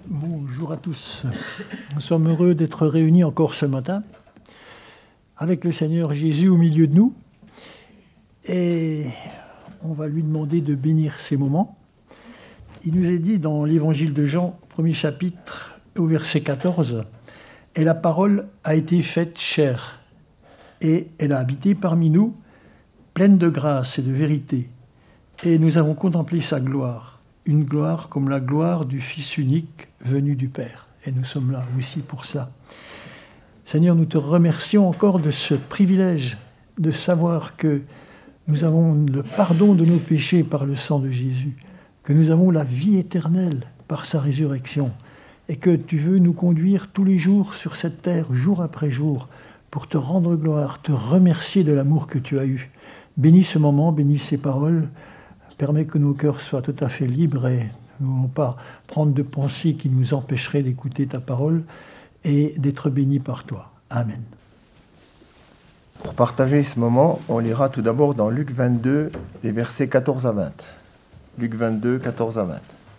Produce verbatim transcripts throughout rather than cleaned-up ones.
Bonjour à tous. Nous sommes heureux d'être réunis encore ce matin avec le Seigneur Jésus au milieu de nous. Et on va lui demander de bénir ces moments. Il nous est dit dans l'évangile de Jean, premier chapitre, au verset quatorze, « Et la parole a été faite chair, et elle a habité parmi nous, pleine de grâce et de vérité. Et nous avons contemplé sa gloire, une gloire comme la gloire du Fils unique venu du Père. » Et nous sommes là aussi pour ça. Seigneur, nous te remercions encore de ce privilège de savoir que nous avons le pardon de nos péchés par le sang de Jésus, que nous avons la vie éternelle par sa résurrection, et que tu veux nous conduire tous les jours sur cette terre, jour après jour, pour te rendre gloire, te remercier de l'amour que tu as eu. Bénis ce moment, bénis ces paroles, permets que nos cœurs soient tout à fait libres et ne voulons pas prendre de pensées qui nous empêcheraient d'écouter ta parole et d'être bénis par toi. Amen. Pour partager ce moment, on lira tout d'abord dans Luc vingt-deux, les versets quatorze à vingt. Luc vingt-deux, quatorze à vingt.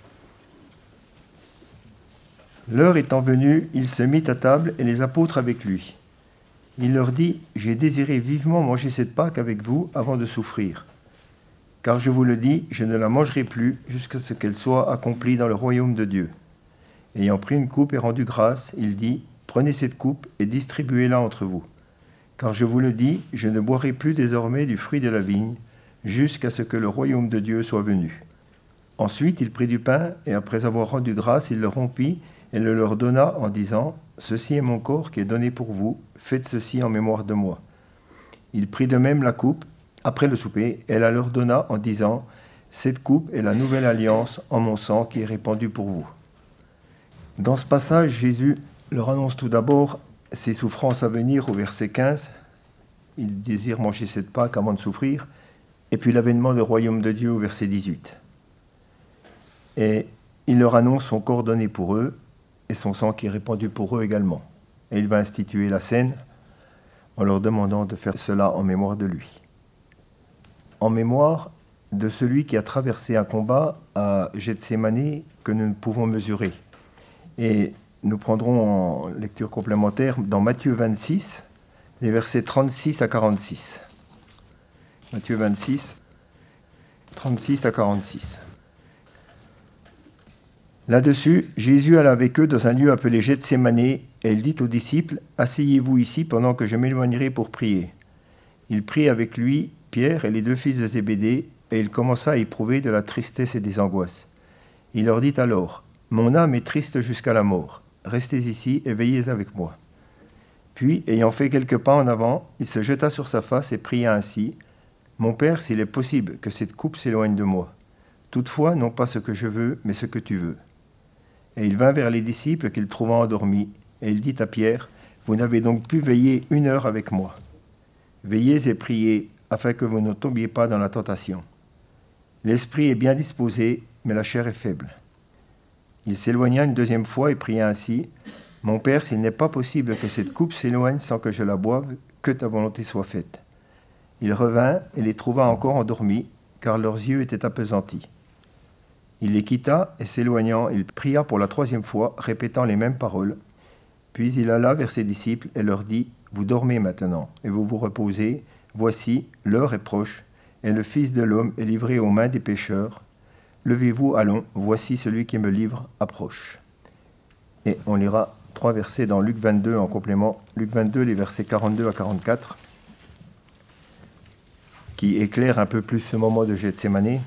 L'heure étant venue, il se mit à table et les apôtres avec lui. Il leur dit : « J'ai désiré vivement manger cette Pâque avec vous avant de souffrir. Car je vous le dis, je ne la mangerai plus jusqu'à ce qu'elle soit accomplie dans le royaume de Dieu. » Ayant pris une coupe et rendu grâce, il dit : « Prenez cette coupe et distribuez-la entre vous. Car je vous le dis, je ne boirai plus désormais du fruit de la vigne, jusqu'à ce que le royaume de Dieu soit venu. » Ensuite, il prit du pain, et après avoir rendu grâce, il le rompit et le leur donna en disant : « Ceci est mon corps qui est donné pour vous, faites ceci en mémoire de moi. » Il prit de même la coupe, après le souper, et la leur donna en disant : « Cette coupe est la nouvelle alliance en mon sang qui est répandue pour vous. » Dans ce passage, Jésus leur annonce tout d'abord ses souffrances à venir au verset quinze. Il désire manger cette Pâque avant de souffrir. Et puis l'avènement du royaume de Dieu au verset dix-huit. Et il leur annonce son corps donné pour eux et son sang qui est répandu pour eux également. Et il va instituer la scène en leur demandant de faire cela en mémoire de lui. En mémoire de celui qui a traversé un combat à Gethsémani que nous ne pouvons mesurer. Et nous prendrons en lecture complémentaire dans Matthieu vingt-six, les versets trente-six à quarante-six. Matthieu vingt-six, trente-six à quarante-six. Là-dessus, Jésus alla avec eux dans un lieu appelé Gethsémani, et il dit aux disciples : « Asseyez-vous ici pendant que je m'éloignerai pour prier. » Il prit avec lui Pierre et les deux fils de Zébédée, et il commença à éprouver de la tristesse et des angoisses. Il leur dit alors : « Mon âme est triste jusqu'à la mort. Restez ici et veillez avec moi. » Puis, ayant fait quelques pas en avant, il se jeta sur sa face et pria ainsi : « Mon Père, s'il est possible que cette coupe s'éloigne de moi. Toutefois, non pas ce que je veux, mais ce que tu veux. » Et il vint vers les disciples qu'il trouva endormis, et il dit à Pierre : « Vous n'avez donc pu veiller une heure avec moi. Veillez et priez, afin que vous ne tombiez pas dans la tentation. L'esprit est bien disposé, mais la chair est faible. » Il s'éloigna une deuxième fois et pria ainsi : « Mon Père, s'il n'est pas possible que cette coupe s'éloigne sans que je la boive, que ta volonté soit faite. » Il revint et les trouva encore endormis, car leurs yeux étaient appesantis. Il les quitta et s'éloignant, il pria pour la troisième fois, répétant les mêmes paroles. Puis il alla vers ses disciples et leur dit : « Vous dormez maintenant et vous vous reposez. Voici, l'heure est proche, et le Fils de l'homme est livré aux mains des pécheurs. Levez-vous, allons, voici celui qui me livre approche. » Et on lira trois versets dans Luc vingt-deux en complément. Luc vingt-deux, les versets quarante-deux à quarante-quatre, qui éclairent un peu plus ce moment de Gethsémani.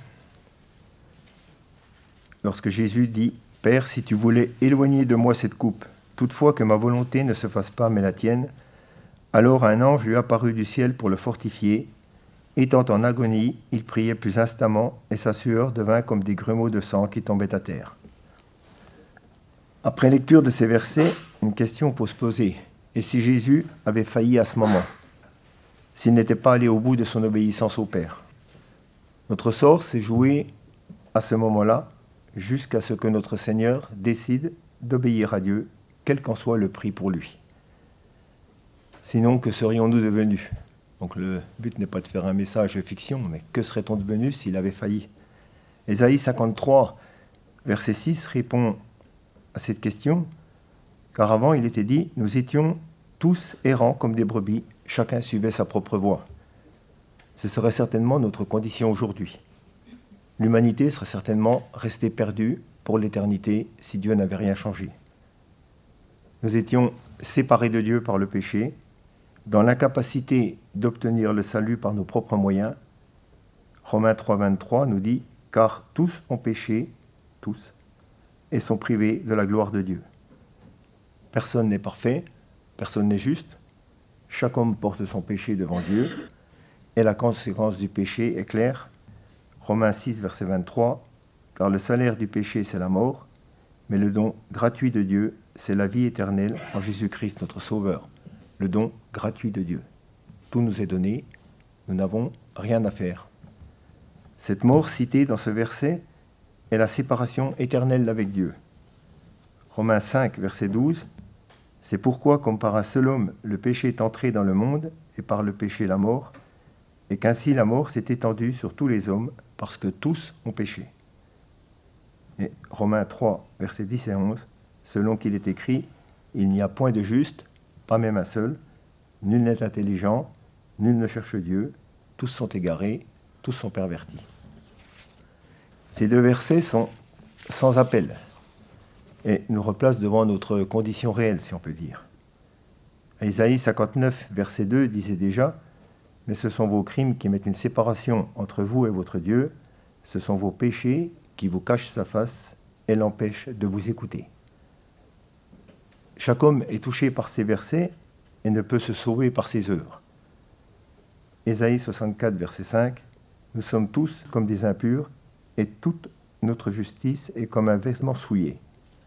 Lorsque Jésus dit : « Père, si tu voulais éloigner de moi cette coupe, toutefois que ma volonté ne se fasse pas, mais la tienne. » Alors un ange lui apparut du ciel pour le fortifier. Étant en agonie, il priait plus instamment, et sa sueur devint comme des grumeaux de sang qui tombaient à terre. Après lecture de ces versets, une question peut se poser. Et si Jésus avait failli à ce moment, s'il n'était pas allé au bout de son obéissance au Père? Notre sort s'est joué à ce moment-là, jusqu'à ce que notre Seigneur décide d'obéir à Dieu, quel qu'en soit le prix pour lui. Sinon, que serions-nous devenus ? Donc le but n'est pas de faire un message de fiction, mais que serait-on devenu s'il avait failli ? Ésaïe cinquante-trois, verset six répond à cette question, car avant il était dit « Nous étions tous errants comme des brebis, chacun suivait sa propre voie ». Ce serait certainement notre condition aujourd'hui. L'humanité serait certainement restée perdue pour l'éternité si Dieu n'avait rien changé. Nous étions séparés de Dieu par le péché, dans l'incapacité d'obtenir le salut par nos propres moyens. Romains trois, vingt-trois nous dit « Car tous ont péché, tous, et sont privés de la gloire de Dieu. » Personne n'est parfait, personne n'est juste. Chaque homme porte son péché devant Dieu, et la conséquence du péché est claire. Romains six, verset vingt-trois, « Car le salaire du péché, c'est la mort, mais le don gratuit de Dieu, c'est la vie éternelle en Jésus-Christ, notre Sauveur. » Le don gratuit de Dieu. Tout nous est donné, nous n'avons rien à faire. Cette mort citée dans ce verset est la séparation éternelle avec Dieu. Romains cinq, verset douze, « C'est pourquoi, comme par un seul homme, le péché est entré dans le monde, et par le péché la mort, et qu'ainsi la mort s'est étendue sur tous les hommes, parce que tous ont péché. » Et Romains trois, versets dix et onze, « Selon qu'il est écrit, il n'y a point de juste, pas même un seul, nul n'est intelligent, nul ne cherche Dieu, tous sont égarés, tous sont pervertis. » Ces deux versets sont sans appel et nous replacent devant notre condition réelle, si on peut dire. Isaïe cinquante-neuf, verset deux disait déjà « Mais ce sont vos crimes qui mettent une séparation entre vous et votre Dieu, ce sont vos péchés qui vous cachent sa face et l'empêchent de vous écouter. » Chaque homme est touché par ces versets et ne peut se sauver par ses œuvres. Ésaïe soixante-quatre, verset cinq, « Nous sommes tous comme des impurs, et toute notre justice est comme un vêtement souillé. »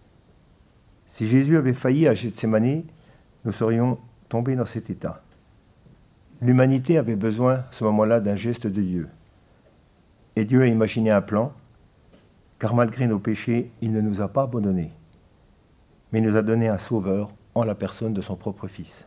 Si Jésus avait failli à Gethsémani, nous serions tombés dans cet état. L'humanité avait besoin à ce moment-là d'un geste de Dieu. Et Dieu a imaginé un plan, car malgré nos péchés, il ne nous a pas abandonnés, mais il nous a donné un sauveur en la personne de son propre Fils.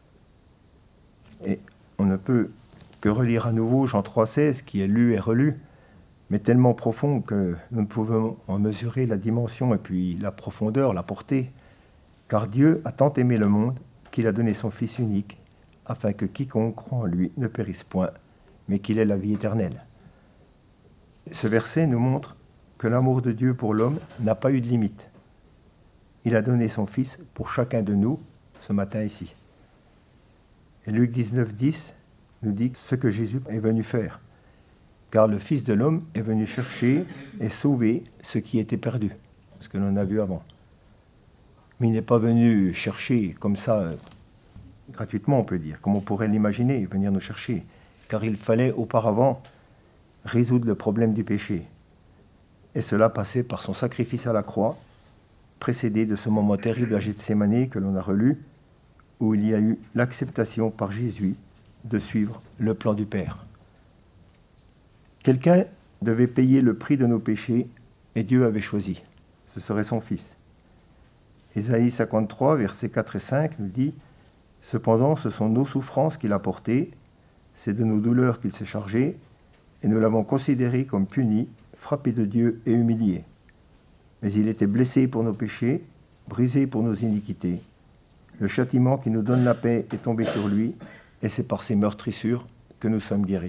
Et on ne peut que relire à nouveau Jean trois, seize, qui est lu et relu, mais tellement profond que nous ne pouvons en mesurer la dimension et puis la profondeur, la portée. Car Dieu a tant aimé le monde qu'il a donné son Fils unique, afin que quiconque croit en lui ne périsse point, mais qu'il ait la vie éternelle. Ce verset nous montre que l'amour de Dieu pour l'homme n'a pas eu de limite. Il a donné son Fils pour chacun de nous, ce matin ici. Et Luc dix-neuf, dix nous dit ce que Jésus est venu faire. Car le Fils de l'homme est venu chercher et sauver ce qui était perdu, ce que l'on a vu avant. Mais il n'est pas venu chercher comme ça, euh, gratuitement on peut dire, comme on pourrait l'imaginer, venir nous chercher. Car il fallait auparavant résoudre le problème du péché. Et cela passait par son sacrifice à la croix, précédé de ce moment terrible à Gethsémani que l'on a relu, où il y a eu l'acceptation par Jésus de suivre le plan du Père. Quelqu'un devait payer le prix de nos péchés et Dieu avait choisi. Ce serait son Fils. Ésaïe cinquante-trois, versets quatre et cinq nous dit « Cependant, ce sont nos souffrances qu'il a portées, c'est de nos douleurs qu'il s'est chargé, et nous l'avons considéré comme puni, frappé de Dieu et humilié. Mais il était blessé pour nos péchés, brisé pour nos iniquités. Le châtiment qui nous donne la paix est tombé sur lui, et c'est par ses meurtrissures que nous sommes guéris. »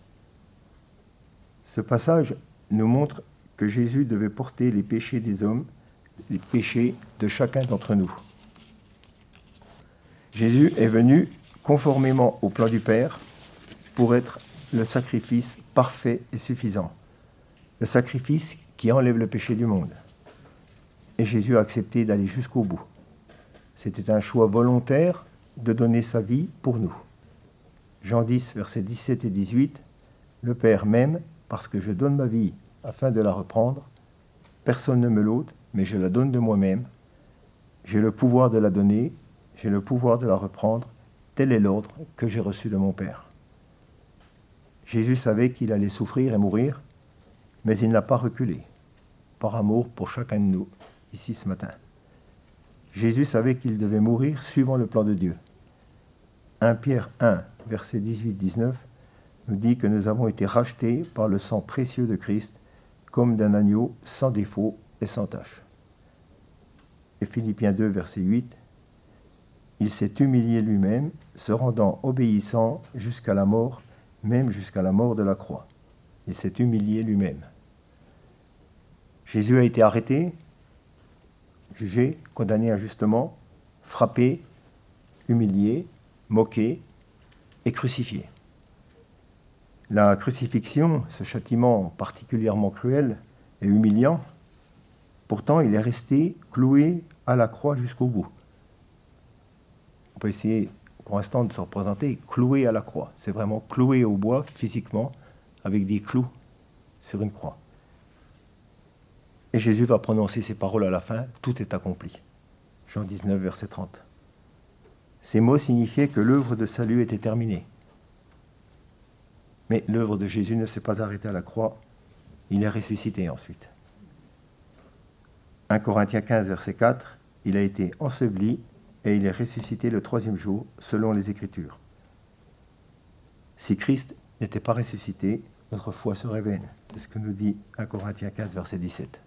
Ce passage nous montre que Jésus devait porter les péchés des hommes, les péchés de chacun d'entre nous. Jésus est venu conformément au plan du Père pour être le sacrifice parfait et suffisant, le sacrifice qui enlève le péché du monde. Et Jésus a accepté d'aller jusqu'au bout. C'était un choix volontaire de donner sa vie pour nous. Jean dix, versets dix-sept et dix-huit, « Le Père m'aime parce que je donne ma vie afin de la reprendre. Personne ne me l'ôte, mais je la donne de moi-même. J'ai le pouvoir de la donner, j'ai le pouvoir de la reprendre. Tel est l'ordre que j'ai reçu de mon Père. » Jésus savait qu'il allait souffrir et mourir, mais il n'a pas reculé, par amour pour chacun de nous, ici ce matin. Jésus savait qu'il devait mourir suivant le plan de Dieu. premier Pierre un, versets dix-huit dix-neuf, nous dit que nous avons été rachetés par le sang précieux de Christ, comme d'un agneau sans défaut et sans tache. Et Philippiens deux, verset huit, il s'est humilié lui-même, se rendant obéissant jusqu'à la mort, même jusqu'à la mort de la croix. Il s'est humilié lui-même. Jésus a été arrêté, jugé, condamné injustement, frappé, humilié, moqué et crucifié. La crucifixion, ce châtiment particulièrement cruel et humiliant, pourtant il est resté cloué à la croix jusqu'au bout. On peut essayer pour l'instant de se représenter cloué à la croix. C'est vraiment cloué au bois physiquement avec des clous sur une croix. Et Jésus va prononcer ces paroles à la fin, tout est accompli. Jean dix-neuf, verset trente. Ces mots signifiaient que l'œuvre de salut était terminée. Mais l'œuvre de Jésus ne s'est pas arrêtée à la croix, il est ressuscité ensuite. premier Corinthiens quinze, verset quatre, il a été enseveli et il est ressuscité le troisième jour, selon les Écritures. Si Christ n'était pas ressuscité, notre foi serait vaine. C'est ce que nous dit premier Corinthiens quinze, verset dix-sept.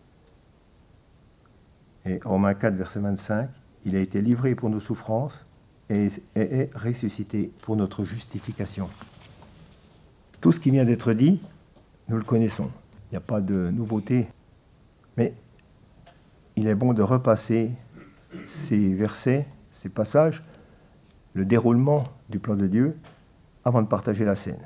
Et Romains quatre, verset vingt-cinq, il a été livré pour nos souffrances et est ressuscité pour notre justification. Tout ce qui vient d'être dit, nous le connaissons. Il n'y a pas de nouveauté. Mais il est bon de repasser ces versets, ces passages, le déroulement du plan de Dieu, avant de partager la scène.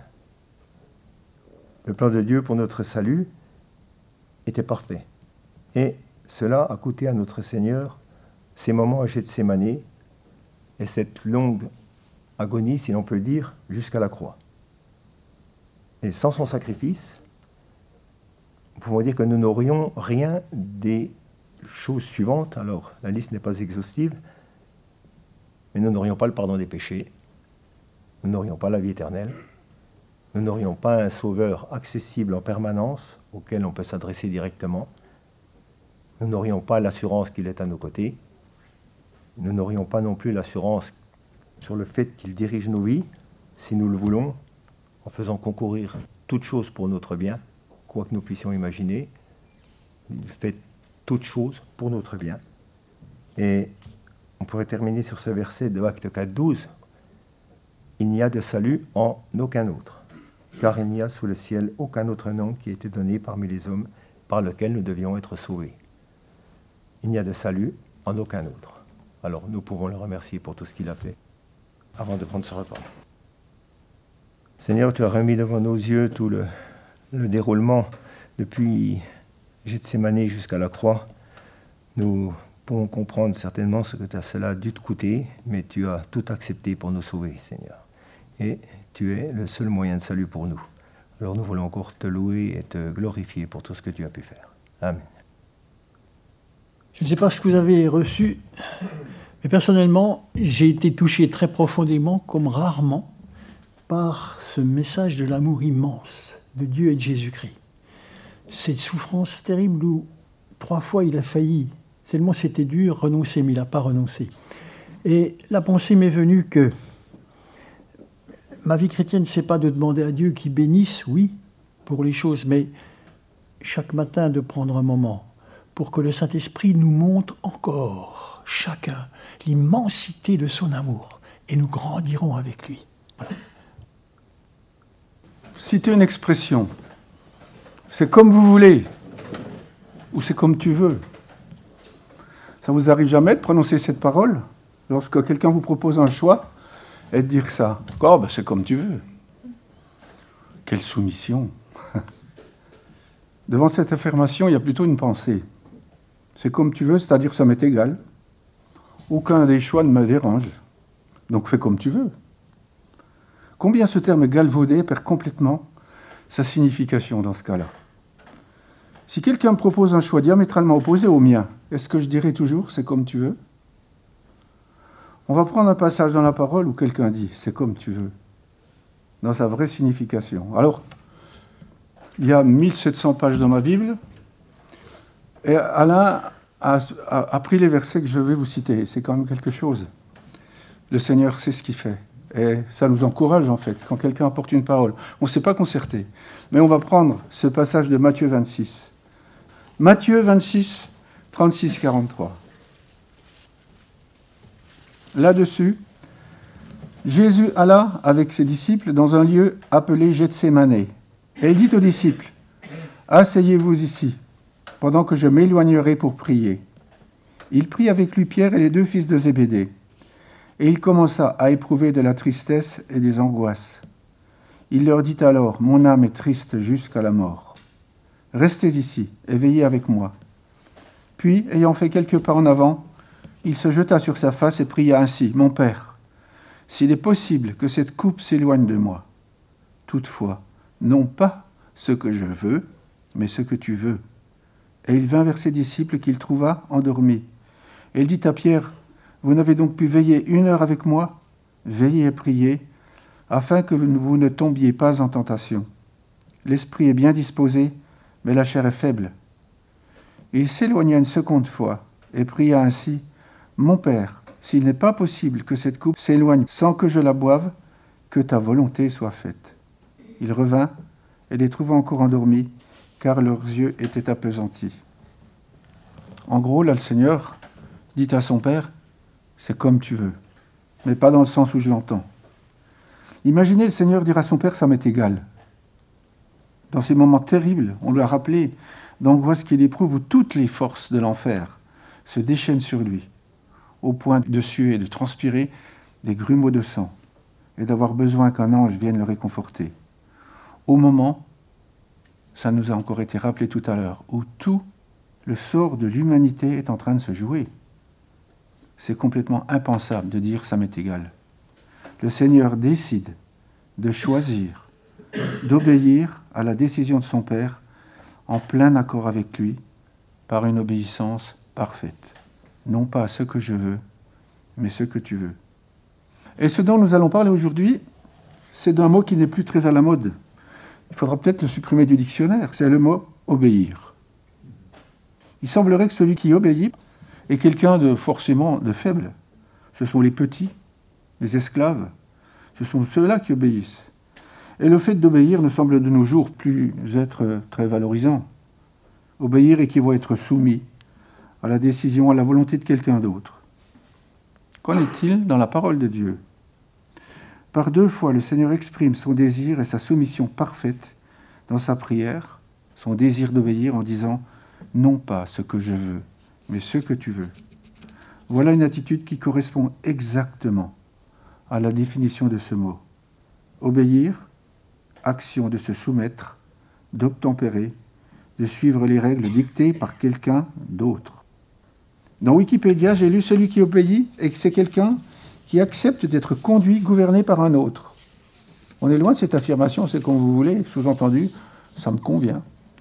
Le plan de Dieu pour notre salut était parfait. Et cela a coûté à notre Seigneur ces moments à Gethsémani et cette longue agonie, si l'on peut dire, jusqu'à la croix. Et sans son sacrifice, nous pouvons dire que nous n'aurions rien des choses suivantes. Alors, la liste n'est pas exhaustive, mais nous n'aurions pas le pardon des péchés, nous n'aurions pas la vie éternelle, nous n'aurions pas un sauveur accessible en permanence, auquel on peut s'adresser directement, nous n'aurions pas l'assurance qu'il est à nos côtés, nous n'aurions pas non plus l'assurance sur le fait qu'il dirige nos vies, si nous le voulons, en faisant concourir toutes choses pour notre bien, quoi que nous puissions imaginer. Il fait toutes choses pour notre bien. Et on pourrait terminer sur ce verset de Actes quatre, douze. Il n'y a de salut en aucun autre, car il n'y a sous le ciel aucun autre nom qui ait été donné parmi les hommes par lequel nous devions être sauvés. Il n'y a de salut en aucun autre. Alors nous pouvons le remercier pour tout ce qu'il a fait avant de prendre ce repas. Seigneur, tu as remis devant nos yeux tout le, le déroulement depuis Gethsémani jusqu'à la croix. Nous pouvons comprendre certainement ce que cela a dû te coûter, mais tu as tout accepté pour nous sauver, Seigneur. Et tu es le seul moyen de salut pour nous. Alors nous voulons encore te louer et te glorifier pour tout ce que tu as pu faire. Amen. Je ne sais pas ce que vous avez reçu, mais personnellement, j'ai été touché très profondément, comme rarement, par ce message de l'amour immense de Dieu et de Jésus-Christ. Cette souffrance terrible où trois fois il a failli, tellement c'était dur, renoncer, mais il n'a pas renoncé. Et la pensée m'est venue que ma vie chrétienne, ce n'est pas de demander à Dieu qu'il bénisse, oui, pour les choses, mais chaque matin de prendre un moment pour que le Saint-Esprit nous montre encore, chacun, l'immensité de son amour, et nous grandirons avec lui. Voilà. Citer une expression, c'est comme vous voulez, ou c'est comme tu veux. Ça vous arrive jamais de prononcer cette parole lorsque quelqu'un vous propose un choix et de dire ça? Oh, ben c'est comme tu veux. Quelle soumission. Devant cette affirmation, il y a plutôt une pensée. C'est comme tu veux, c'est-à-dire ça m'est égal. Aucun des choix ne me dérange. Donc fais comme tu veux. Combien ce terme galvaudé perd complètement sa signification dans ce cas-là? Si quelqu'un me propose un choix diamétralement opposé au mien, est-ce que je dirais toujours « c'est comme tu veux » ? On va prendre un passage dans la parole où quelqu'un dit « c'est comme tu veux » dans sa vraie signification. Alors, il y a mille sept cents pages dans ma Bible, et Alain a, a, a pris les versets que je vais vous citer. C'est quand même quelque chose. Le Seigneur sait ce qu'il fait. Et ça nous encourage, en fait, quand quelqu'un apporte une parole. On ne s'est pas concerté. Mais on va prendre ce passage de Matthieu vingt-six. Matthieu vingt-six, trente-six, quarante-trois. Là-dessus, Jésus alla avec ses disciples dans un lieu appelé Gethsémane. Et il dit aux disciples, « Asseyez-vous ici, pendant que je m'éloignerai pour prier. » Il prit avec lui Pierre et les deux fils de Zébédée. Et il commença à éprouver de la tristesse et des angoisses. Il leur dit alors, « Mon âme est triste jusqu'à la mort. Restez ici et veillez avec moi. » Puis, ayant fait quelques pas en avant, il se jeta sur sa face et pria ainsi, « Mon Père, s'il est possible que cette coupe s'éloigne de moi. Toutefois, non pas ce que je veux, mais ce que tu veux. » Et il vint vers ses disciples qu'il trouva endormis. Et il dit à Pierre, « Vous n'avez donc pu veiller une heure avec moi? Veillez et priez, afin que vous ne tombiez pas en tentation. L'esprit est bien disposé, mais la chair est faible. » Il s'éloigna une seconde fois et pria ainsi, « Mon Père, s'il n'est pas possible que cette coupe s'éloigne sans que je la boive, que ta volonté soit faite. » Il revint et les trouva encore endormis, car leurs yeux étaient appesantis. En gros, là, le Seigneur dit à son Père, « C'est comme tu veux, mais pas dans le sens où je l'entends. » Imaginez le Seigneur dire à son Père, « Ça m'est égal. » Dans ces moments terribles, on lui a rappelé d'angoisse qu'il éprouve où toutes les forces de l'enfer se déchaînent sur lui, au point de suer et de transpirer des grumeaux de sang, et d'avoir besoin qu'un ange vienne le réconforter. Au moment, ça nous a encore été rappelé tout à l'heure, où tout le sort de l'humanité est en train de se jouer. C'est complètement impensable de dire « ça m'est égal ». Le Seigneur décide de choisir, d'obéir à la décision de son Père en plein accord avec lui, par une obéissance parfaite. Non pas ce que je veux, mais ce que tu veux. Et ce dont nous allons parler aujourd'hui, c'est d'un mot qui n'est plus très à la mode. Il faudra peut-être le supprimer du dictionnaire, c'est le mot « obéir ». Il semblerait que celui qui obéit est quelqu'un de forcément de faible. Ce sont les petits, les esclaves, ce sont ceux-là qui obéissent. Et le fait d'obéir ne semble de nos jours plus être très valorisant. Obéir équivaut à être soumis à la décision, à la volonté de quelqu'un d'autre. Qu'en est-il dans la parole de Dieu ? Par deux fois, le Seigneur exprime son désir et sa soumission parfaite dans sa prière, son désir d'obéir en disant « Non pas ce que je veux, mais ce que tu veux ». Voilà une attitude qui correspond exactement à la définition de ce mot. Obéir, action de se soumettre, d'obtempérer, de suivre les règles dictées par quelqu'un d'autre. Dans Wikipédia, j'ai lu celui qui obéit et que c'est quelqu'un qui accepte d'être conduit, gouverné par un autre. On est loin de cette affirmation, c'est comme vous voulez, sous-entendu, ça me convient.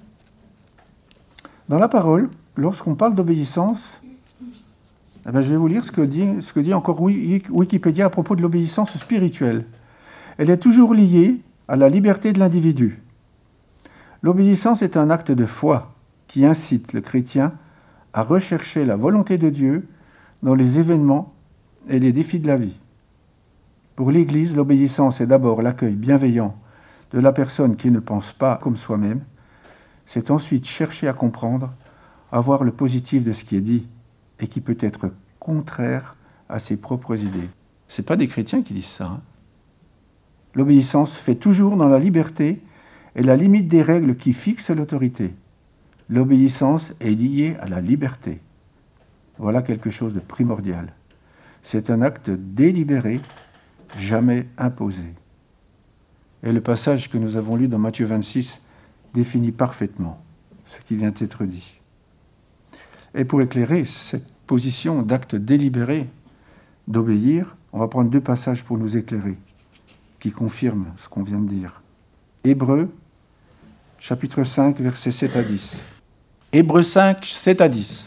Dans la parole, lorsqu'on parle d'obéissance, eh bien, je vais vous lire ce que dit, ce que dit encore Wikipédia à propos de l'obéissance spirituelle. Elle est toujours liée à la liberté de l'individu. L'obéissance est un acte de foi qui incite le chrétien à rechercher la volonté de Dieu dans les événements et les défis de la vie. Pour l'Église, l'obéissance est d'abord l'accueil bienveillant de la personne qui ne pense pas comme soi-même. C'est ensuite chercher à comprendre, à voir le positif de ce qui est dit et qui peut être contraire à ses propres idées. Ce n'est pas des chrétiens qui disent ça. Hein. L'obéissance se fait toujours dans la liberté et la limite des règles qui fixent l'autorité. L'obéissance est liée à la liberté. Voilà quelque chose de primordial. C'est un acte délibéré, jamais imposé. Et le passage que nous avons lu dans Matthieu vingt-six définit parfaitement ce qui vient d'être dit. Et pour éclairer cette position d'acte délibéré, d'obéir, on va prendre deux passages pour nous éclairer, qui confirment ce qu'on vient de dire. Hébreux, chapitre cinq, versets sept à dix. Hébreux cinq, sept à dix.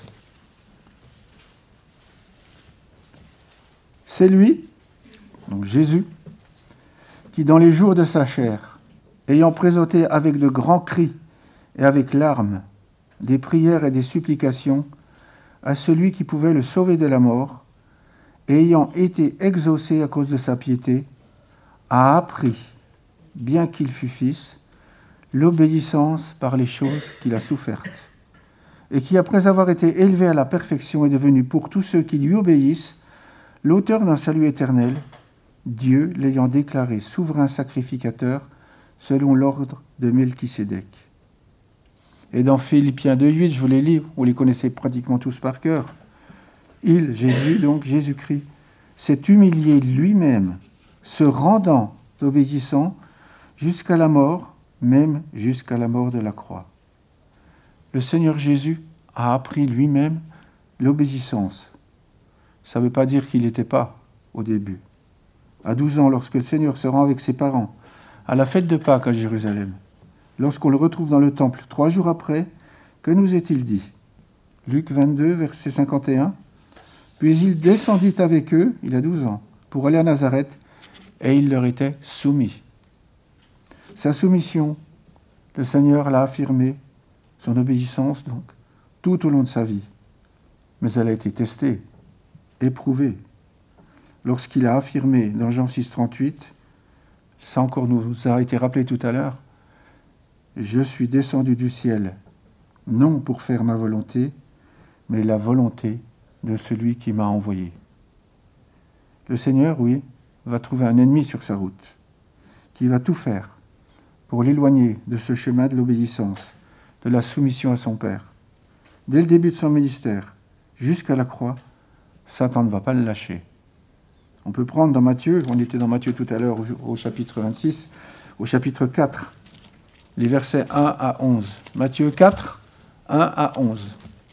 C'est lui, donc Jésus, qui dans les jours de sa chair, ayant présenté avec de grands cris et avec larmes des prières et des supplications à celui qui pouvait le sauver de la mort, et ayant été exaucé à cause de sa piété, a appris, bien qu'il fût fils, l'obéissance par les choses qu'il a souffertes, et qui, après avoir été élevé à la perfection, est devenu pour tous ceux qui lui obéissent l'auteur d'un salut éternel, Dieu l'ayant déclaré souverain sacrificateur selon l'ordre de Melchisédek. Et dans Philippiens deux huit, je vous les lis, vous les connaissez pratiquement tous par cœur. Il, Jésus, donc Jésus-Christ, s'est humilié lui-même, se rendant obéissant jusqu'à la mort, même jusqu'à la mort de la croix. Le Seigneur Jésus a appris lui-même l'obéissance. Ça ne veut pas dire qu'il n'était pas au début. À douze ans, lorsque le Seigneur se rend avec ses parents à la fête de Pâques à Jérusalem, lorsqu'on le retrouve dans le temple trois jours après, que nous est-il dit ? Luc vingt-deux, verset cinquante et un. Puis il descendit avec eux, il a douze ans, pour aller à Nazareth, et il leur était soumis. Sa soumission, le Seigneur l'a affirmée, son obéissance donc, tout au long de sa vie. Mais elle a été testée, éprouvée. Lorsqu'il a affirmé dans Jean six, trente-huit, ça encore nous a été rappelé tout à l'heure, « Je suis descendu du ciel, non pour faire ma volonté, mais la volonté de celui qui m'a envoyé. » Le Seigneur, oui, va trouver un ennemi sur sa route, qui va tout faire pour l'éloigner de ce chemin de l'obéissance, de la soumission à son Père. Dès le début de son ministère, jusqu'à la croix, Satan ne va pas le lâcher. On peut prendre dans Matthieu, on était dans Matthieu tout à l'heure au chapitre vingt-six, au chapitre quatre, les versets un à onze. Matthieu quatre, un à onze.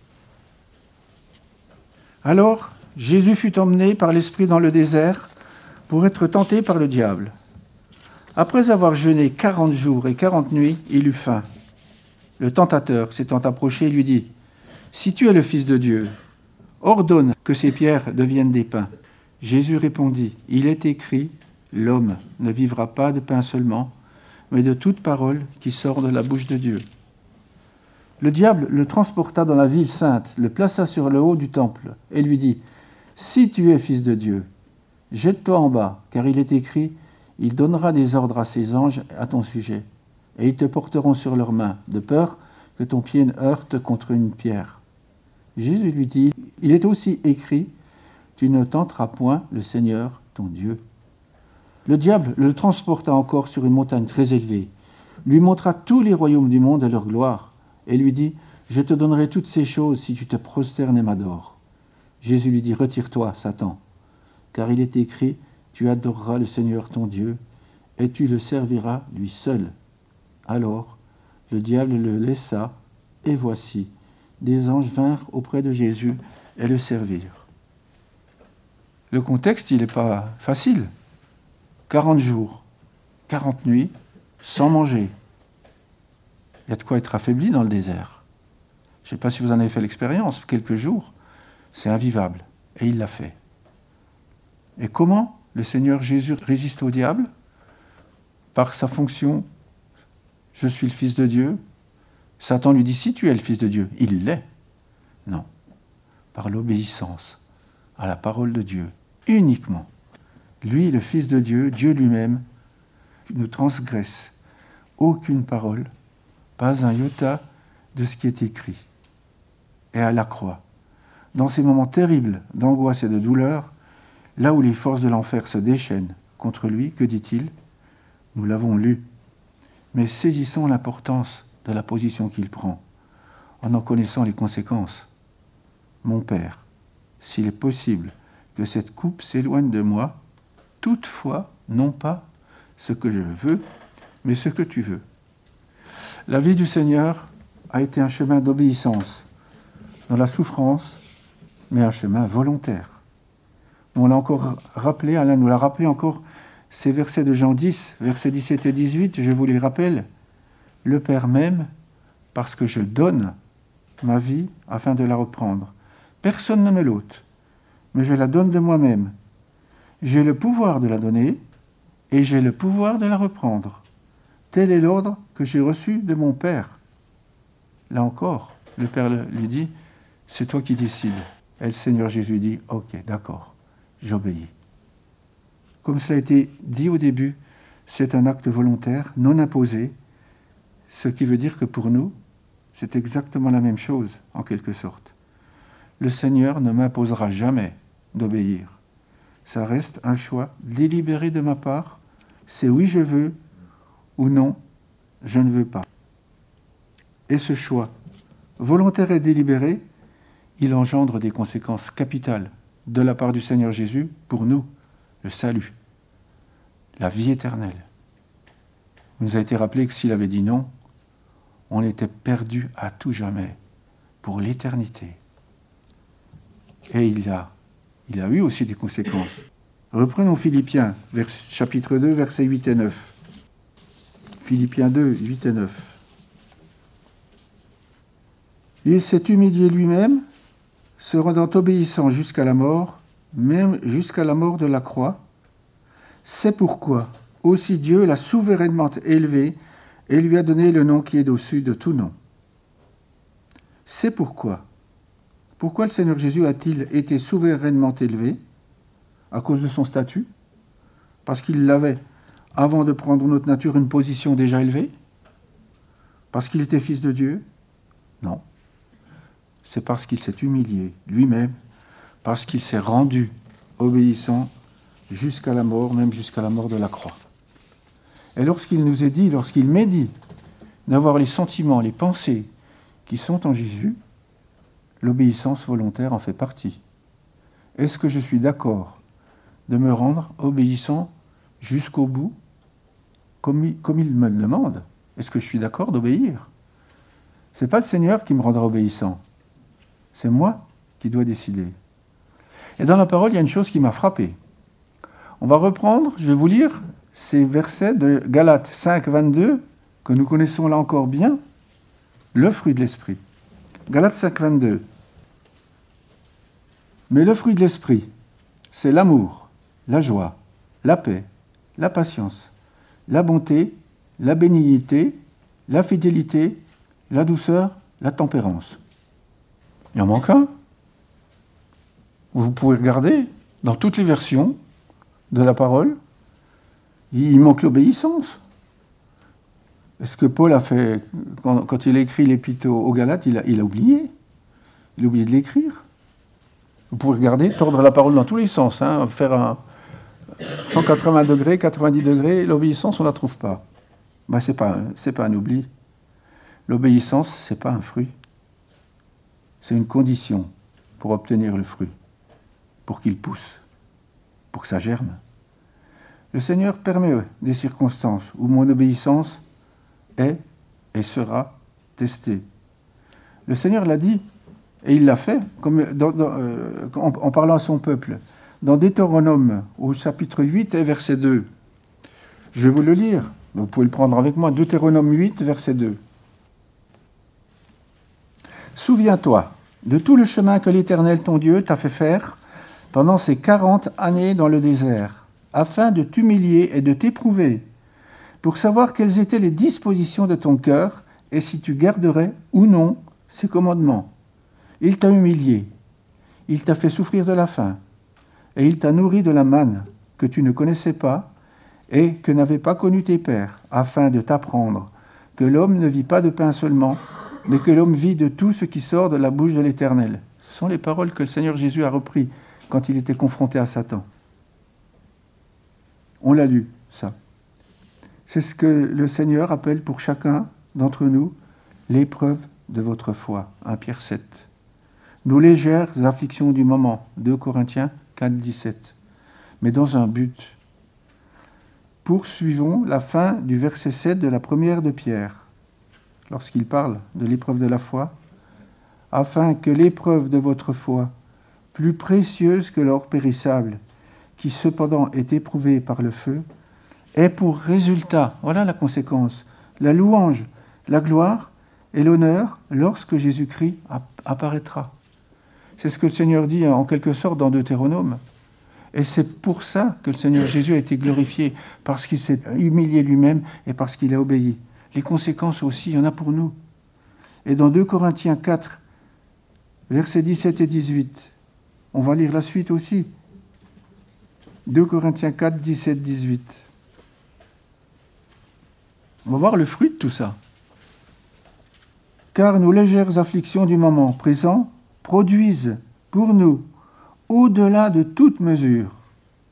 Alors, Jésus fut emmené par l'Esprit dans le désert pour être tenté par le diable. Après avoir jeûné quarante jours et quarante nuits, il eut faim. Le tentateur, s'étant approché, lui dit « Si tu es le Fils de Dieu, ordonne que ces pierres deviennent des pains. » Jésus répondit « Il est écrit, l'homme ne vivra pas de pain seulement, mais de toute parole qui sort de la bouche de Dieu. » Le diable le transporta dans la ville sainte, le plaça sur le haut du temple et lui dit « Si tu es Fils de Dieu, jette-toi en bas, car il est écrit « Il donnera des ordres à ses anges à ton sujet, et ils te porteront sur leurs mains, de peur que ton pied ne heurte contre une pierre. » Jésus lui dit « Il est aussi écrit « Tu ne tenteras point le Seigneur, ton Dieu. » Le diable le transporta encore sur une montagne très élevée, lui montra tous les royaumes du monde et leur gloire, et lui dit « Je te donnerai toutes ces choses si tu te prosternes et m'adores. » Jésus lui dit « Retire-toi, Satan, car il est écrit « Tu adoreras le Seigneur ton Dieu, et tu le serviras lui seul. » Alors, le diable le laissa, et voici, des anges vinrent auprès de Jésus et le servirent. Le contexte, il n'est pas facile. quarante jours, quarante nuits, sans manger. Il y a de quoi être affaibli dans le désert. Je ne sais pas si vous en avez fait l'expérience, quelques jours, c'est invivable. Et il l'a fait. Et comment le Seigneur Jésus résiste au diable ? Par sa fonction, je suis le Fils de Dieu. Satan lui dit, si tu es le Fils de Dieu, il l'est. Non, par l'obéissance à la parole de Dieu, uniquement. Lui, le Fils de Dieu, Dieu lui-même, ne transgresse aucune parole, pas un iota de ce qui est écrit. Et à la croix, dans ces moments terribles d'angoisse et de douleur, là où les forces de l'enfer se déchaînent contre lui, que dit-il ? Nous l'avons lu. Mais saisissons l'importance de la position qu'il prend, en en connaissant les conséquences. Mon Père, s'il est possible que cette coupe s'éloigne de moi, toutefois, non pas ce que je veux, mais ce que tu veux. La vie du Seigneur a été un chemin d'obéissance, dans la souffrance, mais un chemin volontaire. On l'a encore rappelé, Alain nous l'a rappelé encore, ces versets de Jean dix, versets dix-sept et dix-huit, je vous les rappelle. Le Père m'aime parce que je donne ma vie afin de la reprendre. Personne ne me l'ôte, mais je la donne de moi-même. J'ai le pouvoir de la donner et j'ai le pouvoir de la reprendre. Tel est l'ordre que j'ai reçu de mon Père. Là encore, le Père lui dit, c'est toi qui décides. Et le Seigneur Jésus dit, ok, d'accord, j'obéis. Comme cela a été dit au début, c'est un acte volontaire, non imposé, ce qui veut dire que pour nous, c'est exactement la même chose, en quelque sorte. Le Seigneur ne m'imposera jamais d'obéir. ça reste un choix délibéré de ma part. C'est oui, je veux, ou non, je ne veux pas. Et ce choix, volontaire et délibéré, il engendre des conséquences capitales de la part du Seigneur Jésus pour nous, le salut, la vie éternelle. Il nous a été rappelé que s'il avait dit non, on était perdu à tout jamais, pour l'éternité. Et il a, il a eu aussi des conséquences. Reprenons Philippiens, vers, chapitre deux, versets huit et neuf. Philippiens deux, huit et neuf. Il s'est humilié lui-même, se rendant obéissant jusqu'à la mort, même jusqu'à la mort de la croix. C'est pourquoi aussi Dieu l'a souverainement élevé et lui a donné le nom qui est au-dessus de tout nom. C'est pourquoi. Pourquoi le Seigneur Jésus a-t-il été souverainement élevé? À cause de son statut? Parce qu'il l'avait, avant de prendre notre nature, une position déjà élevée? Parce qu'il était fils de Dieu? Non. C'est parce qu'il s'est humilié lui-même, parce qu'il s'est rendu obéissant jusqu'à la mort, même jusqu'à la mort de la croix. Et lorsqu'il nous est dit, lorsqu'il m'est dit d'avoir les sentiments, les pensées qui sont en Jésus, l'obéissance volontaire en fait partie. Est-ce que je suis d'accord de me rendre obéissant jusqu'au bout, comme il, comme il me le demande? Est-ce que je suis d'accord d'obéir? Ce n'est pas le Seigneur qui me rendra obéissant. C'est moi qui dois décider. Et dans la parole, il y a une chose qui m'a frappé. On va reprendre, je vais vous lire ces versets de Galates cinq, vingt-deux, que nous connaissons là encore bien, le fruit de l'esprit. Galates cinq, vingt-deux. Mais le fruit de l'esprit, c'est l'amour, la joie, la paix, la patience, la bonté, la bénignité, la fidélité, la douceur, la tempérance. Il en manque un. Vous pouvez regarder dans toutes les versions de la parole, il manque l'obéissance. Est-ce que Paul a fait, quand, quand il a écrit l'épître aux Galates, il a, il a oublié Il a oublié de l'écrire. Vous pouvez regarder, tordre la parole dans tous les sens, hein, faire un cent quatre-vingts degrés, quatre-vingt-dix degrés, l'obéissance, on ne la trouve pas. Ben, ce n'est pas, c'est pas un oubli. L'obéissance, ce n'est pas un fruit. C'est une condition pour obtenir le fruit, pour qu'il pousse, pour que ça germe. Le Seigneur permet des circonstances où mon obéissance est et sera testée. Le Seigneur l'a dit, et il l'a fait, comme dans, dans, euh, en, en parlant à son peuple. Dans Deutéronome, au chapitre huit et verset deux. Je vais vous le lire, vous pouvez le prendre avec moi. Deutéronome huit, verset deux. Souviens-toi de tout le chemin que l'Éternel, ton Dieu, t'a fait faire pendant ces quarante années dans le désert, afin de t'humilier et de t'éprouver, pour savoir quelles étaient les dispositions de ton cœur et si tu garderais ou non ses commandements. Il t'a humilié, il t'a fait souffrir de la faim, et il t'a nourri de la manne que tu ne connaissais pas et que n'avaient pas connu tes pères, afin de t'apprendre que l'homme ne vit pas de pain seulement, mais que l'homme vit de tout ce qui sort de la bouche de l'Éternel. Ce sont les paroles que le Seigneur Jésus a reprises quand il était confronté à Satan. On l'a lu, ça. C'est ce que le Seigneur appelle pour chacun d'entre nous l'épreuve de votre foi. premier Pierre sept. Nos légères afflictions du moment. deux Corinthiens quatre, dix-sept. Mais dans un but. Poursuivons la fin du verset sept de la première de Pierre, lorsqu'il parle de l'épreuve de la foi, afin que l'épreuve de votre foi, plus précieuse que l'or périssable, qui cependant est éprouvé par le feu, ait pour résultat, voilà la conséquence, la louange, la gloire et l'honneur lorsque Jésus-Christ apparaîtra. C'est ce que le Seigneur dit en quelque sorte dans Deutéronome. Et c'est pour ça que le Seigneur Jésus a été glorifié, parce qu'il s'est humilié lui-même et parce qu'il a obéi. Les conséquences aussi, il y en a pour nous. Et dans deux Corinthiens quatre, versets dix-sept et dix-huit, on va lire la suite aussi. deux Corinthiens quatre, dix-sept, dix-huit. On va voir le fruit de tout ça. Car nos légères afflictions du moment présent produisent pour nous, au-delà de toute mesure,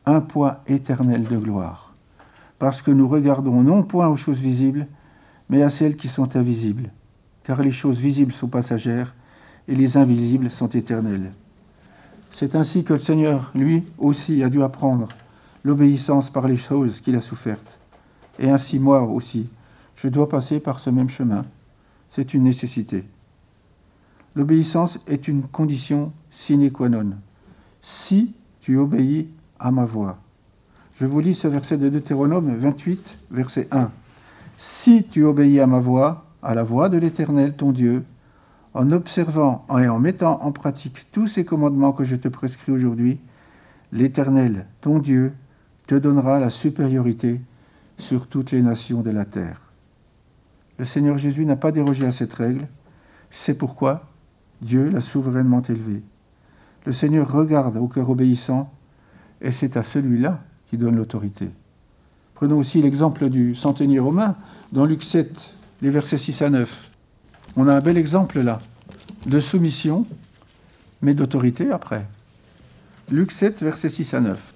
un poids éternel de gloire, parce que nous regardons non point aux choses visibles, mais à celles qui sont invisibles, car les choses visibles sont passagères et les invisibles sont éternelles. C'est ainsi que le Seigneur, lui aussi, a dû apprendre l'obéissance par les choses qu'il a souffertes. Et ainsi, moi aussi, je dois passer par ce même chemin. C'est une nécessité. L'obéissance est une condition sine qua non. Si tu obéis à ma voix. Je vous lis ce verset de Deutéronome vingt-huit, verset un. Si tu obéis à ma voix, à la voix de l'Éternel, ton Dieu, en observant et en mettant en pratique tous ces commandements que je te prescris aujourd'hui, l'Éternel, ton Dieu, te donnera la supériorité sur toutes les nations de la terre. Le Seigneur Jésus n'a pas dérogé à cette règle, c'est pourquoi Dieu l'a souverainement élevé. Le Seigneur regarde au cœur obéissant, et c'est à celui-là qui donne l'autorité. Prenons aussi l'exemple du centenier romain, dans Luc sept, les versets six à neuf. On a un bel exemple là, de soumission, mais d'autorité après. Luc sept, versets six à neuf.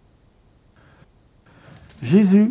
Jésus,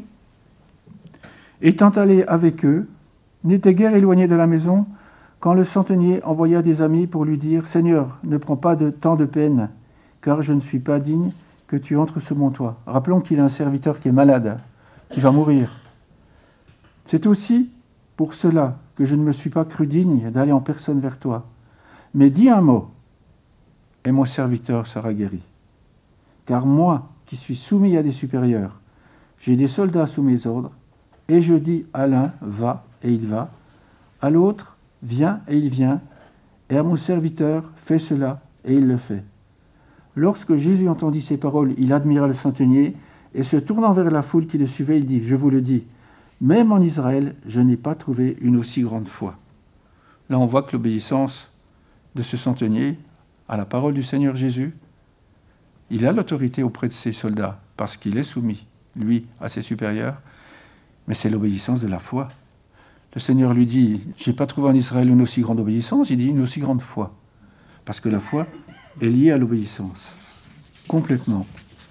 étant allé avec eux, n'était guère éloigné de la maison, quand le centenier envoya des amis pour lui dire « Seigneur, ne prends pas de tant de peine, car je ne suis pas digne que tu entres sous mon toit. » Rappelons qu'il a un serviteur qui est malade, qui va mourir. C'est aussi pour cela que je ne me suis pas cru digne d'aller en personne vers toi. Mais dis un mot, et mon serviteur sera guéri. Car moi, qui suis soumis à des supérieurs, j'ai des soldats sous mes ordres, et je dis à l'un, va, et il va, à l'autre, viens, et il vient, et à mon serviteur, fais cela, et il le fait. Lorsque Jésus entendit ces paroles, il admira le centenier, et se tournant vers la foule qui le suivait, il dit, je vous le dis, même en Israël, je n'ai pas trouvé une aussi grande foi. Là, on voit que l'obéissance de ce centenier à la parole du Seigneur Jésus, il a l'autorité auprès de ses soldats, parce qu'il est soumis, lui, à ses supérieurs, mais c'est l'obéissance de la foi. Le Seigneur lui dit, je n'ai pas trouvé en Israël une aussi grande obéissance, il dit une aussi grande foi, parce que la foi est liée à l'obéissance, complètement.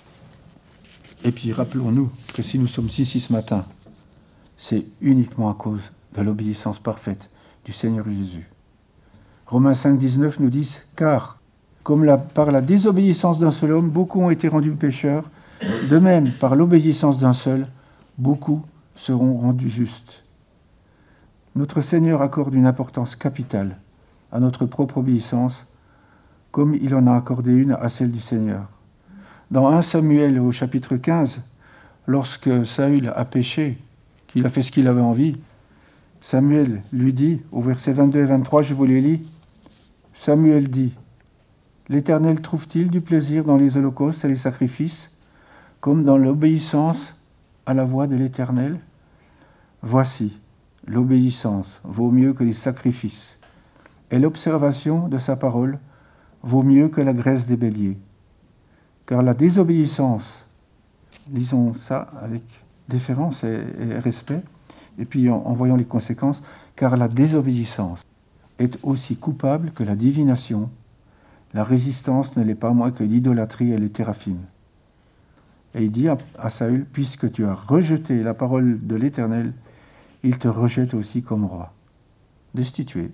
Et puis rappelons-nous que si nous sommes ici ce matin, c'est uniquement à cause de l'obéissance parfaite du Seigneur Jésus. Romains cinq, dix-neuf nous dit « Car, comme la, par la désobéissance d'un seul homme, beaucoup ont été rendus pécheurs, de même, par l'obéissance d'un seul, beaucoup seront rendus justes. » Notre Seigneur accorde une importance capitale à notre propre obéissance, comme il en a accordé une à celle du Seigneur. Dans premier Samuel au chapitre quinze, lorsque Saül a péché, qu'il a fait ce qu'il avait envie, Samuel lui dit, au verset vingt-deux et vingt-trois, je vous les lis, Samuel dit, « L'Éternel trouve-t-il du plaisir dans les holocaustes et les sacrifices, comme dans l'obéissance à la voix de l'Éternel ? Voici, l'obéissance vaut mieux que les sacrifices, et l'observation de sa parole vaut mieux que la graisse des béliers. Car la désobéissance, lisons ça avec déférence et, et respect, et puis en, en voyant les conséquences, car la désobéissance est aussi coupable que la divination, la résistance ne l'est pas moins que l'idolâtrie et le téraphim. Et il dit à, à Saül, puisque tu as rejeté la parole de l'Éternel, il te rejette aussi comme roi, destitué.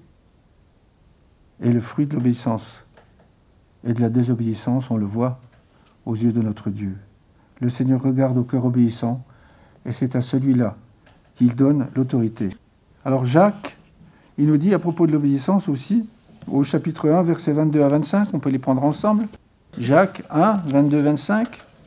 Et le fruit de l'obéissance et de la désobéissance, on le voit aux yeux de notre Dieu. Le Seigneur regarde au cœur obéissant, et c'est à celui-là qu'il donne l'autorité. Alors Jacques, il nous dit à propos de l'obéissance aussi, au chapitre un, versets vingt-deux à vingt-cinq, on peut les prendre ensemble. Jacques un, vingt-deux à vingt-cinq.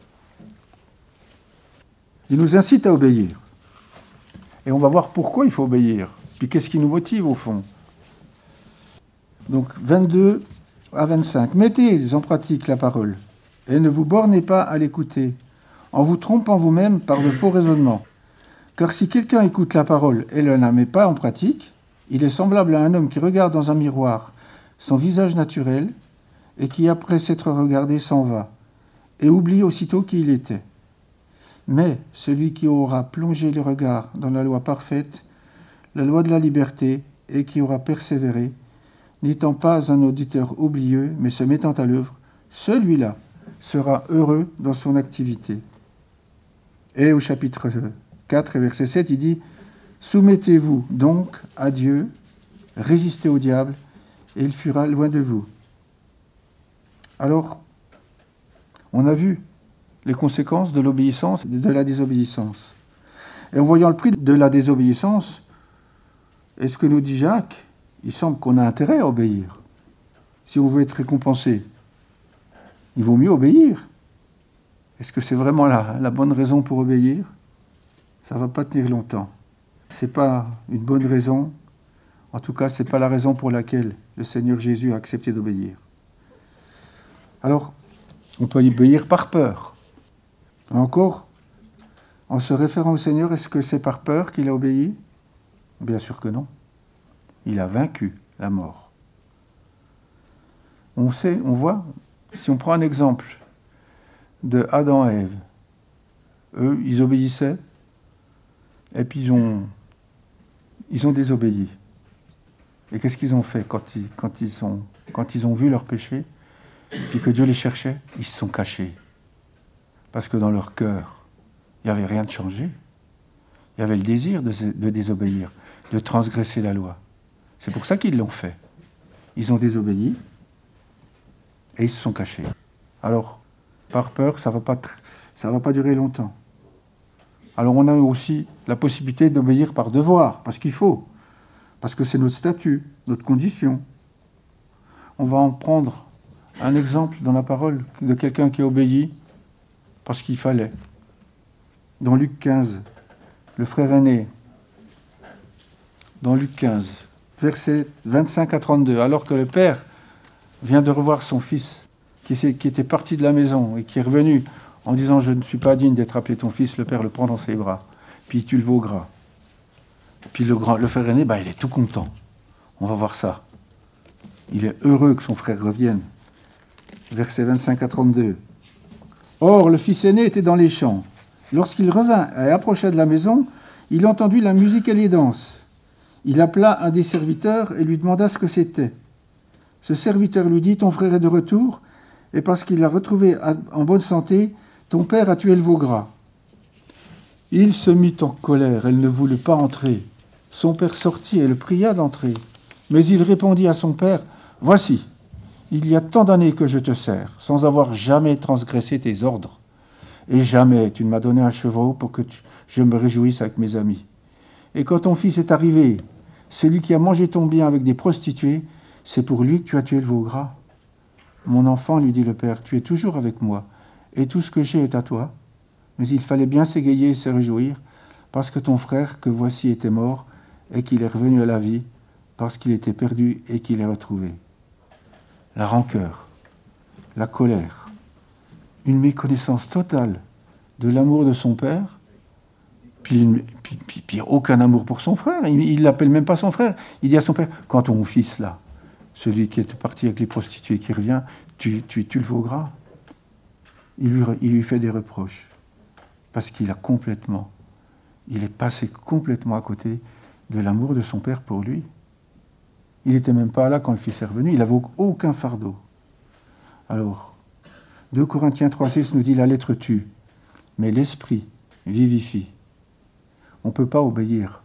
Il nous incite à obéir. Et on va voir pourquoi il faut obéir. Puis qu'est-ce qui nous motive au fond. Donc vingt-deux à vingt-cinq. Mettez en pratique la parole et ne vous bornez pas à l'écouter, en vous trompant vous-même par de faux raisonnements. Car si quelqu'un écoute la parole et ne la met pas en pratique, il est semblable à un homme qui regarde dans un miroir son visage naturel et qui, après s'être regardé, s'en va et oublie aussitôt qui il était. Mais celui qui aura plongé le regard dans la loi parfaite, la loi de la liberté, et qui aura persévéré, n'étant pas un auditeur oublieux, mais se mettant à l'œuvre, celui-là sera heureux dans son activité. Et au chapitre quatre, verset sept, il dit « Soumettez-vous donc à Dieu, résistez au diable, et il fuira loin de vous. » Alors, on a vu les conséquences de l'obéissance et de la désobéissance. Et en voyant le prix de la désobéissance, est ce que nous dit Jacques, il semble qu'on a intérêt à obéir. Si on veut être récompensé, il vaut mieux obéir. Est-ce que c'est vraiment la, la bonne raison pour obéir ? Ça ne va pas tenir longtemps. Ce n'est pas une bonne raison. En tout cas, ce n'est pas la raison pour laquelle le Seigneur Jésus a accepté d'obéir. Alors, on peut obéir par peur. Encore, en se référant au Seigneur, est-ce que c'est par peur qu'il a obéi ? Bien sûr que non. Il a vaincu la mort. On sait, on voit, si on prend un exemple de Adam et Ève, eux, ils obéissaient, et puis ils ont, ils ont désobéi. Et qu'est-ce qu'ils ont fait quand ils, quand ils, sont, quand ils ont vu leur péché, puis que Dieu les cherchait ? Ils se sont cachés. Parce que dans leur cœur, il n'y avait rien de changé. Il y avait le désir de, de désobéir, de transgresser la loi. C'est pour ça qu'ils l'ont fait. Ils ont désobéi et ils se sont cachés. Alors, par peur, ça ne va pas, ça va pas durer longtemps. Alors on a aussi la possibilité d'obéir par devoir, parce qu'il faut, parce que c'est notre statut, notre condition. On va en prendre un exemple dans la parole de quelqu'un qui a obéi parce qu'il fallait. Dans Luc quinze, le frère aîné, dans Luc quinze, versets vingt-cinq à trente-deux, alors que le père vient de revoir son fils qui, qui était parti de la maison et qui est revenu en disant « Je ne suis pas digne d'être appelé ton fils », le père le prend dans ses bras, puis il tue le veau gras. Puis le, grand, le frère aîné, bah, il est tout content. On va voir ça. Il est heureux que son frère revienne. Versets vingt-cinq à trente-deux. Or, le fils aîné était dans les champs. Lorsqu'il revint et approcha de la maison, il entendit la musique et les danses. Il appela un des serviteurs et lui demanda ce que c'était. Ce serviteur lui dit « Ton frère est de retour, et parce qu'il l'a retrouvé en bonne santé, ton père a tué le veau gras. » Il se mit en colère, elle ne voulut pas entrer. Son père sortit et le pria d'entrer. Mais il répondit à son père « Voici, il y a tant d'années que je te sers, sans avoir jamais transgressé tes ordres. Et jamais tu ne m'as donné un chevreau pour que tu, je me réjouisse avec mes amis. Et quand ton fils est arrivé, celui qui a mangé ton bien avec des prostituées, c'est pour lui que tu as tué le veau gras. Mon enfant, lui dit le père, tu es toujours avec moi, et tout ce que j'ai est à toi. Mais il fallait bien s'égayer et se réjouir, parce que ton frère, que voici, était mort, et qu'il est revenu à la vie, parce qu'il était perdu et qu'il est retrouvé. » La rancœur, la colère, une méconnaissance totale de l'amour de son père, puis, une, puis, puis, puis aucun amour pour son frère. Il ne l'appelle même pas son frère. Il dit à son père, quand ton fils là, celui qui est parti avec les prostituées qui revient, tu, tu, tu le veau gras. Il lui, il lui fait des reproches, parce qu'il a complètement, il est passé complètement à côté de l'amour de son père pour lui. Il n'était même pas là quand le fils est revenu, il n'avait aucun fardeau. Alors, deux Corinthiens trois six nous dit « La lettre tue, mais l'esprit vivifie ». On ne peut pas obéir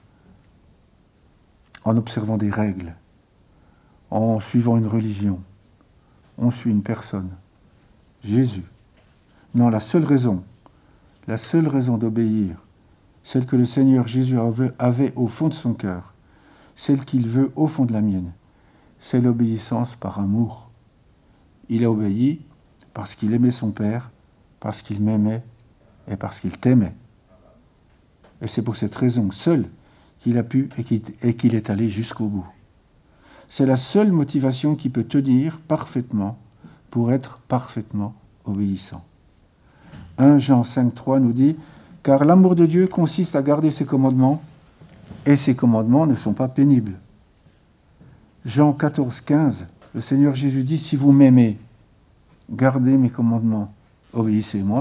en observant des règles, en suivant une religion. On suit une personne, Jésus. Non, la seule raison, la seule raison d'obéir, celle que le Seigneur Jésus avait, avait au fond de son cœur, celle qu'il veut au fond de la mienne, c'est l'obéissance par amour. Il a obéi parce qu'il aimait son Père, parce qu'il m'aimait et parce qu'il t'aimait. Et c'est pour cette raison seule qu'il a pu et qu'il, et qu'il est allé jusqu'au bout. C'est la seule motivation qui peut tenir parfaitement pour être parfaitement obéissant. un Jean cinq trois nous dit « Car l'amour de Dieu consiste à garder ses commandements, et ses commandements ne sont pas pénibles. » Jean quatorze quinze, le Seigneur Jésus dit « Si vous m'aimez, gardez mes commandements, obéissez-moi. »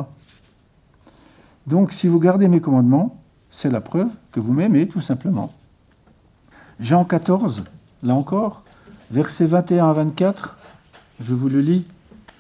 Donc, si vous gardez mes commandements, c'est la preuve que vous m'aimez, tout simplement. Jean quatorze, là encore, versets vingt et un à vingt-quatre, je vous le lis. «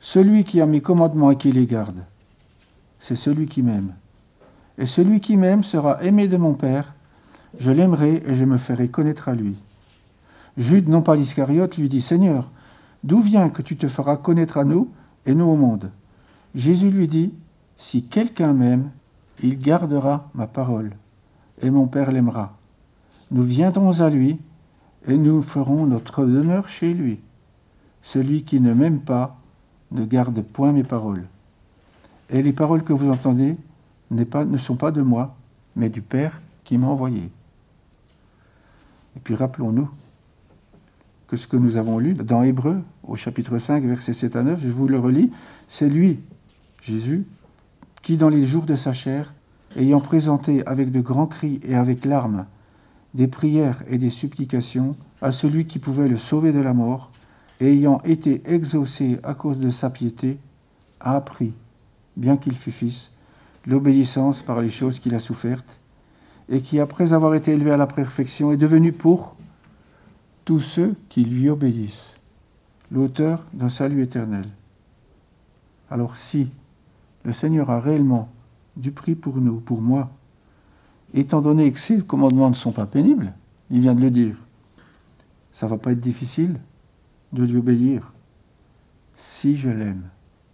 Celui qui a mes commandements et qui les garde, c'est celui qui m'aime. Et celui qui m'aime sera aimé de mon Père. Je l'aimerai et je me ferai connaître à lui. » Jude, non pas l'Iscariote, lui dit « Seigneur, d'où vient que tu te feras connaître à nous et nous au monde ?» Jésus lui dit « Si quelqu'un m'aime, il gardera ma parole, et mon Père l'aimera. Nous viendrons à lui, et nous ferons notre demeure chez lui. Celui qui ne m'aime pas ne garde point mes paroles. Et les paroles que vous entendez n'est pas, ne sont pas de moi, mais du Père qui m'a envoyé. » Et puis rappelons-nous que ce que nous avons lu dans Hébreux, au chapitre cinq, versets sept à neuf, je vous le relis, c'est lui, Jésus, qui dans les jours de sa chair, ayant présenté avec de grands cris et avec larmes des prières et des supplications à celui qui pouvait le sauver de la mort, et ayant été exaucé à cause de sa piété, a appris, bien qu'il fût fils, l'obéissance par les choses qu'il a souffertes, et qui, après avoir été élevé à la perfection, est devenu pour tous ceux qui lui obéissent, l'auteur d'un salut éternel. Alors si le Seigneur a réellement du prix pour nous, pour moi, étant donné que ces commandements ne sont pas pénibles, il vient de le dire, ça ne va pas être difficile de lui obéir si je l'aime.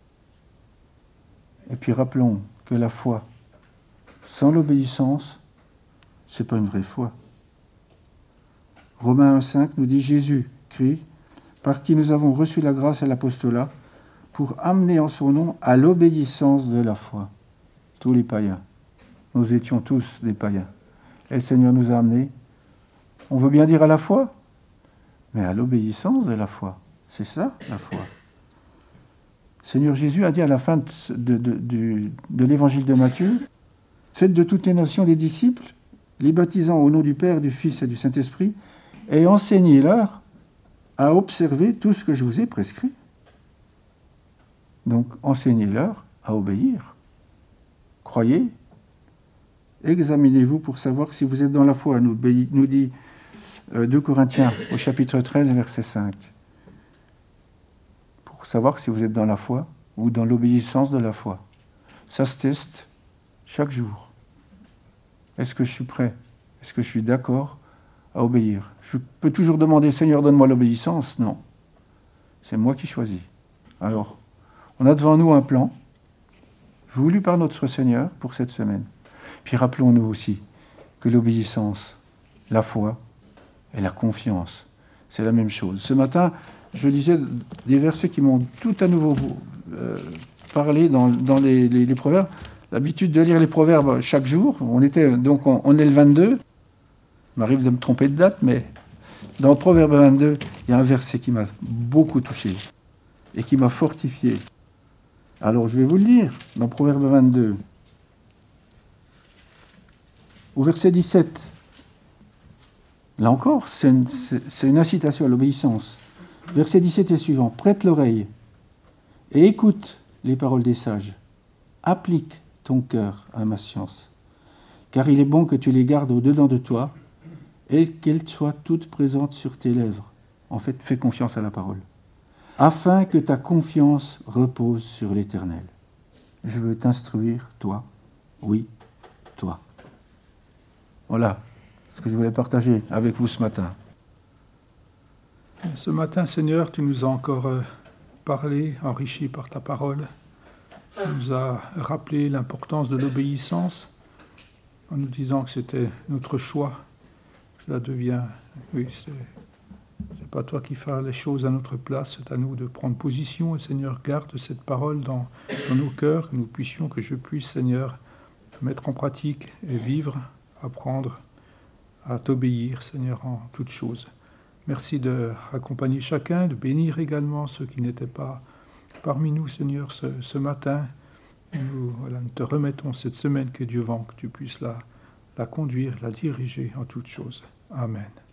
Et puis rappelons que la foi sans l'obéissance, ce n'est pas une vraie foi. Romains un cinq nous dit « Jésus, Christ, par qui nous avons reçu la grâce et l'apostolat, pour amener en son nom à l'obéissance de la foi. » Tous les païens. Nous étions tous des païens. Et le Seigneur nous a amenés, on veut bien dire à la foi, mais à l'obéissance de la foi. C'est ça, la foi. Seigneur Jésus a dit à la fin de, de, de, de l'évangile de Matthieu, « Faites de toutes les nations des disciples, les baptisant au nom du Père, du Fils et du Saint-Esprit, et enseignez-leur à observer tout ce que je vous ai prescrit. » Donc, enseignez-leur à obéir. Croyez, examinez-vous pour savoir si vous êtes dans la foi, nous, nous dit euh, deux Corinthiens au chapitre treize, verset cinq. Pour savoir si vous êtes dans la foi ou dans l'obéissance de la foi. Ça se teste chaque jour. Est-ce que je suis prêt? Est-ce que je suis d'accord à obéir? Je peux toujours demander, Seigneur, donne-moi l'obéissance. Non, c'est moi qui choisis. Alors, on a devant nous un plan voulu par notre Seigneur pour cette semaine. Puis rappelons-nous aussi que l'obéissance, la foi et la confiance, c'est la même chose. Ce matin, je lisais des versets qui m'ont tout à nouveau euh, parlé dans, dans les, les, les proverbes. L'habitude de lire les proverbes chaque jour. On était donc on, on est le vingt-deux. Il m'arrive de me tromper de date, mais dans le proverbe vingt-deux, il y a un verset qui m'a beaucoup touché et qui m'a fortifié. Alors je vais vous le lire dans proverbe vingt-deux. Au verset dix-sept. Là encore, c'est une, c'est, c'est une incitation à l'obéissance. Verset dix-sept et suivant. Prête l'oreille et écoute les paroles des sages. Applique ton cœur à ma science, car il est bon que tu les gardes au-dedans de toi et qu'elles soient toutes présentes sur tes lèvres. En fait, fais confiance à la parole. Afin que ta confiance repose sur l'Éternel. Je veux t'instruire, toi, oui, toi. Voilà ce que je voulais partager avec vous ce matin. Ce matin, Seigneur, tu nous as encore parlé, enrichi par ta parole. Tu nous as rappelé l'importance de l'obéissance en nous disant que c'était notre choix. Cela devient, oui, c'est, c'est pas toi qui fais les choses à notre place, c'est à nous de prendre position. Et Seigneur, garde cette parole dans, dans nos cœurs, que nous puissions, que je puisse, Seigneur, mettre en pratique et vivre, apprendre à t'obéir, Seigneur, en toutes choses. Merci de accompagner chacun, de bénir également ceux qui n'étaient pas parmi nous, Seigneur, ce, ce matin. Et nous, voilà, nous te remettons cette semaine que Dieu vend, que tu puisses la, la conduire, la diriger en toutes choses. Amen.